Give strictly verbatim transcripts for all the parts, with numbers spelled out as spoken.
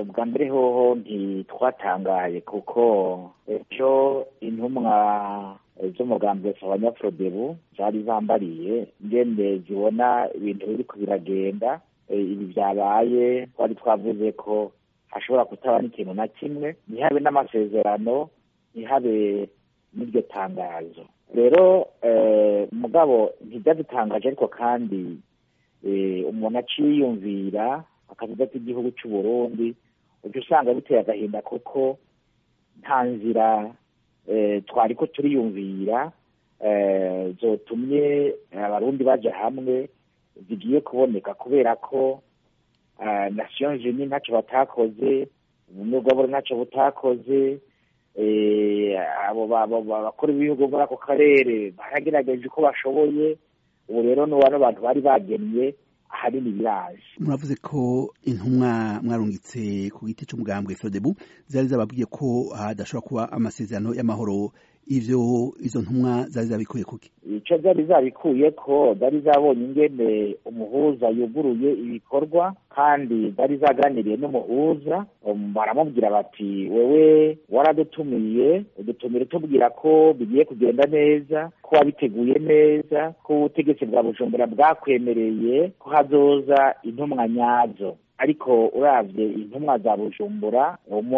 bwa mbere hoho ntitwatangaye kuko ejo intumwa z'umugambi w'abanyafrodebu zari zambariye ngende zibona ibintu biriko biragenda ibi byabaye twari twavuze ko hashobora kutaba n'ikintu na kimwe ntihabe n'amasezerano ntihabe n'iryo tangazo rero mugabo ntibyadutangaje ariko kandi umuntu aciyumvira akavuga ati igihugu cy'u Burundi ujya usanga biteye agahinda kuko nta nzira twari ko turiyumvira zotumye abarundi baje hamwe zigiye kuboneka kubera ko Nations Unies ntacyo batakoze ubumwe bw'abari ntacyo butakoze abo bakora ibihugu muri ako karere baragerageje uko bashoboye ubu rero ni bano bantu bari bagennye ahanini biraje. Muravuze ko intumwa mwarungitse ku giti cy'umugambwe Frodebu zari zababwiye ko hadashobora kuba amasezerano y'amahoro, ivyo izo ntumwa zari zabikuye kuki? Ico zari zabikuye ko zari zabonye ingene umuhuza yuguruye ibikorwa kandi zari zaganiriye n'umuhuza, baramubwira bati wewe waradutumiye udutumire tubwira ko bigiye kugenda neza, ko wabiteguye neza, ko ubutegetsi bwa Bujumbura bwakwemereye ko hazoza intumwa nyazo. Ariko uravye intumwa za Bujumbura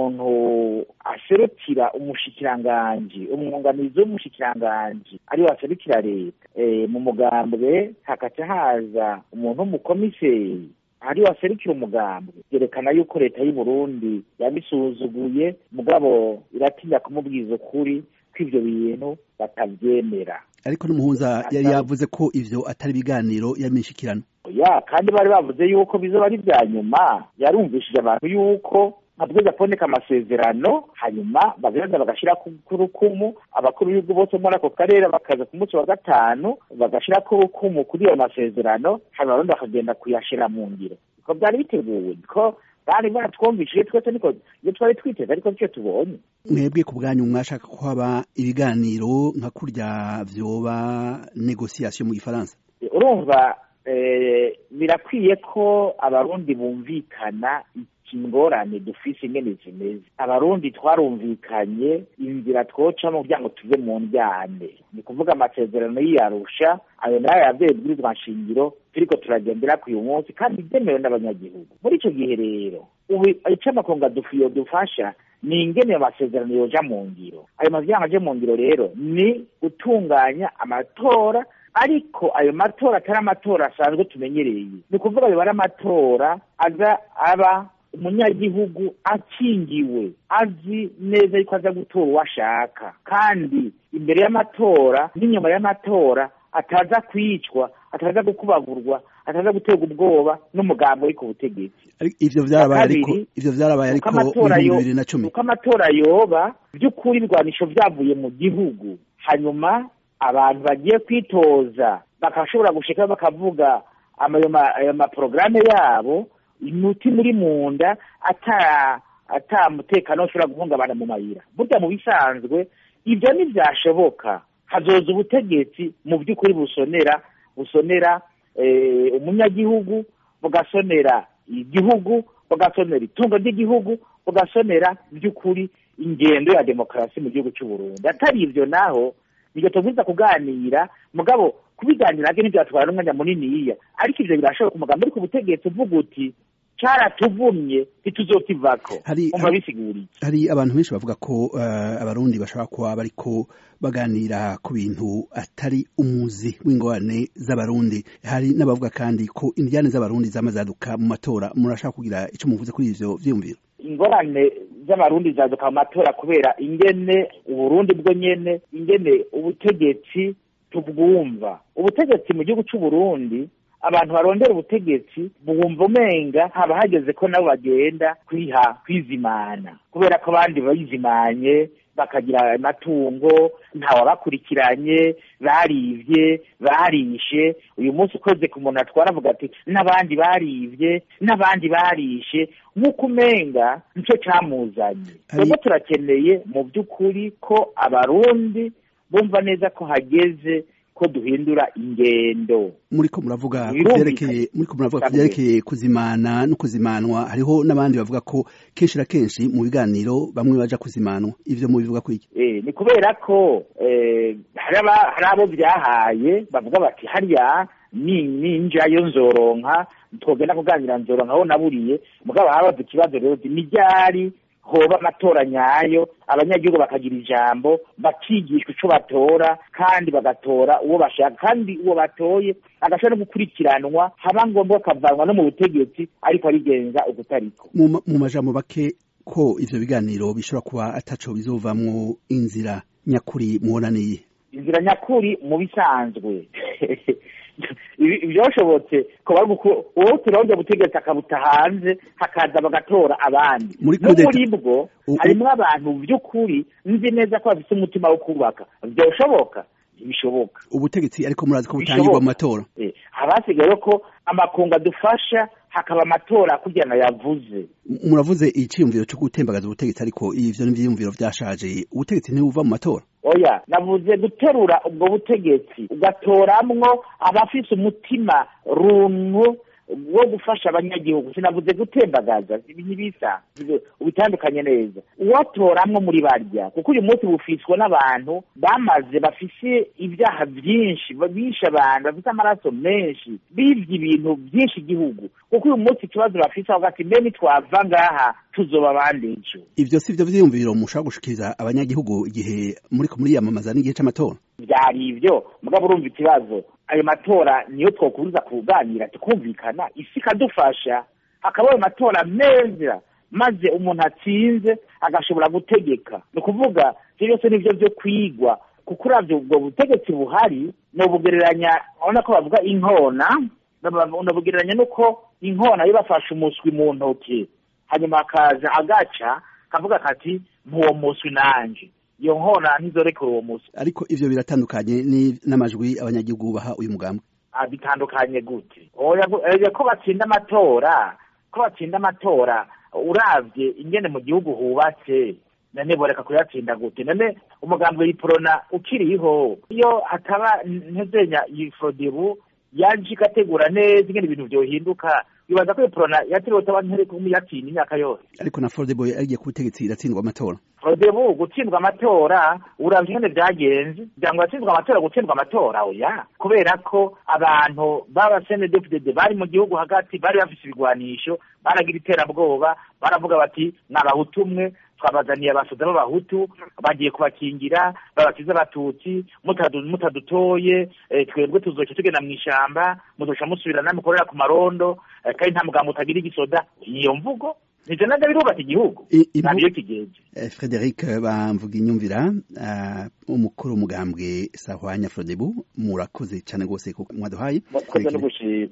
umuntu aserukira umushikiranganji umwunganizi w'umushikiranganji ari waserukira leta e, mu mugambwe hakaca haza umuntu w'umukomiseri ari waserukira umugambwe, yerekana yuko leta y'u Burundi yabisuzuguye mugabo iratinya kumubwiza ukuri ko ivyo bintu batavyemera. Ariko n'umuhuza yari yavuze ko ivyo atari biganiro y'amishikirano ya kandi bari bavuze yuko bizoba ari bya nyuma, yarumvishije abantu yuko abwiza kuboneka amasezerano hanyuma bagenda bagashira ku rukumu abakuru b'ibihugu bose muri ako karere bakaza ku munsi wa gatanu bagashira ku rukumu kuri ayo masezerano hanyuma abarundi bakagenda kuyashira mu ngiro. Ko byari biteguwe ko bari batwumvishije twese niko iyo twari twiteze ariko nicyo tubonye. Mwebwe ku bwanyu mwashaka ko haba ibiganiro nka kurya vyoba negotiation mu Gifaransa? Urumva Eh, birakwiye ko abarundi bumvikana ikingorane dufise ingene zimeze. Abarundi twarumvikanye inzira twocamo kugira ngo tuve mu njyane, ni kuvuga amasezerano y'Arusha ayo nayo yavyebwirizwa nshingiro turiko turagendera ku uyu munsi kandi byemewe n'abanyagihugu. Muri ico gihe rero ubu ico amakonga dufiyo dufasha ni ingene amasezerano yoja mu ngiro. Ayo mavyanga aje mu ngiro rero ni gutunganya amatora, ariko ayo matora atari amatora asanzwe tumenyereye, ni kuvuga ayo bari amatora aza aba umunyagihugu akingiwe azi neza yuko aza gutora uwashaka, kandi imbere y'amatora n'inyuma y'amatora ataza kwicwa, ataza gukubagurwa, ataza guterwa ubwoba n'umugambi uri ku butegetsi. Ivyo vyarabaye ariko ivyo vyarabaye ariko mu bibiri na cumi uko amatora yoba by'ukuri irwanisho vyavuye mu gihugu, hanyuma abantu bagiye kwitoza bakashobora gushika bakavuga ayo maprograme yabo imuti muri munda ata ata mutekano ushobora guhungabana mu mayira. Burya mu bisanzwe ibyo ntibyashoboka, hazoza ubutegetsi mu by'ukuri busonera busonera e, umunyagihugu, bugasonera igihugu, bugasonera itungo ry'igihugu, bugasonera by'ukuri ingendo ya demokarasi mu gihugu cy'u Burundi. Atari ivyo naho nibyo tuvuza kuganira mugabo kubiganira age ntibyatwara n'umwanya munini yiya, ariko ivyo birashoboka ku mugambi ariko ubutegetsi uvuga uti caratuvumye ntituzokivako. Umva bisiguriye hari abantu benshi bavuga ko uh, abarundi bashobora kuba bariko baganira ku bintu atari umuzi w'ingorane z'abarundi. Hari n'abavuga kandi ko indiyane z'abarundi zamazaduka mu matora. Murashaka kugira ico muvuze kuri ivyo vyumviro? Ingorane z'abarundi zaduka mu matora kubera ingene uburundi bwo nyene ingene ubutegetsi tubwumva. Ubutegetsi mu gihugu cy'u Burundi abantu barondera ubutegetsi bumva umenga haba hageze ko nabo bagenda kwiha kwizimana kubera ko abandi bayizimanye bakagira amatungo ntawabakurikiranye, barivye barishe. Uyu munsi ukoze ku muntu atwara avuga ati n'abandi barivye n'abandi barishe, nk'uko umenga nico camuzanye. Twebwe turakeneye mu by'ukuri ko abarundi bumva neza ko hageze ko duhindura ingendo. Muriko muravuga kuvyerekeye muriko muravuga kuvyerekeye kuzimana no kuzimanwa, hariho n'abandi bavuga ko kenshi na kenshi mu biganiro bamwe baja kuzimanwa, ivyo mu bivuga kwiki? Eh ni kubera ko eh hari abo byahaye bavuga bati hariya ni ninja yo nzoronka twogenda kuganira nzoronka aho naburiye mugabo habaze ikibazo rero ni ryari hoba amatora nyayo abanyagihugu bakagira ijambo bakigishwa ico batora kandi bagatora uwo bashaka kandi uwo batoye agashobora no gukurikiranwa haba ngombwa kavanwa no mu butegetsi ariko arigenza ugutariko. Mu majambo bake ko ivyo biganiro bishobora kuba ataco bizovamwo inzira nyakuri muonaniye. Inzira nyakuri mu bisanzwe ibyoshobotse ko bari uwo turonje gutegeka akabuta hanze hakaza bagatora abandi muri bwo harimo abantu by'ukuri nzi neza ko bafite umutima wo kubaka byoshoboka bishoboka ubutegetsi ariko murazi ko butangirwa mu matora eh abasigaye ko amakunga dufasha hakaba amatora kujyana yavuze. Muravuze iciyumviro cyo gutembagaza ubutegetsi ariko ivyo n'ivyiyumviro vyashaje ubutegetsi ntibuva mu matora. Oya navuze guterura ubwo butegetsi ugatoramwo abafise umutima runtu wo gufasha abanyagihugu, sinavuze gutembagaza ibinibisa ubitandukanye neza uwatoramwo muri barya kuko uyu munsi bufiswe n'abantu bamaze bafise ibyaha byinshi babisha abantu bafite amaraso menshi bivye ibintu byinshi igihugu kuko uyu munsi ikibazo bafise hagati mbene twava ngaha tuzoba bandejo. Ivyo sivyo vyiyumviro mushaka gushikiriza abanyagihugu igihe muri ko muri yamamaza n'igihe c'amatora? Byari ivyo mugabo urumva ikibazo ayo matora niyo twokubuza kuganira tukumvikana isi kadufasha hakaba ayo matora meza maze umuntu atsinze agashobora gutegeka. No kuvuga byose nivyo byo kwigwa kuko uravyo ubwo butegetsi buhari no bugereranya ubona ko bavuga inkona no bugereranya nuko inkona yo bafasha umuswi mu ntoki hanyuma akaza agaca kavuga kati muwo muswi nanje iyo nkona ntizorekura uwo musi. Ariko ivyo biratandukanye ni n'amajwi abanyagihugu baha uyu mugambwe. Ah bitandukanye gute? Oya ko batsinda amatora ko batsinda amatora uravye ingene mu gihugu hubatse nane boreka kuyatsinda gute? Nane umugambwe yiprona ukiriho iyo hataba ntezenya yifrodebu yaje gategura neza ingene ibintu byohinduka bibaza ko yiprona yatiriwe tabantere kumuyatsinda imyaka yose. Ariko na Frodebo agiye kubutegetsi iratsindwa amatora. Frodebo gutsindwa amatora uravye ingene byagenze byangwa yatsindwa amatora gutsindwa amatora oya kubera ko abantu baba C N D F D D bari mu gihugu hagati bari bafise ibigwanisho baragira iterabwoba baravuga bati n'abahutumwe twabazaniye abasoda b'abahutu bagiye kubakingira babakiza abatutsi mutadutoye twebwe tuzoca tugenda mu ishamba muzoca musubirana mukorera ku marondo kandi nta mugambo utagira igisoda. Iyo mvugo nivyo naga birubaka igihugu nabyo kigeje. Frederic bamvuga inyumvira umukuru umugambwe Sahwanya Frodebu murakoze cyane gose ko mwaduhaye. Murakoze no gushima.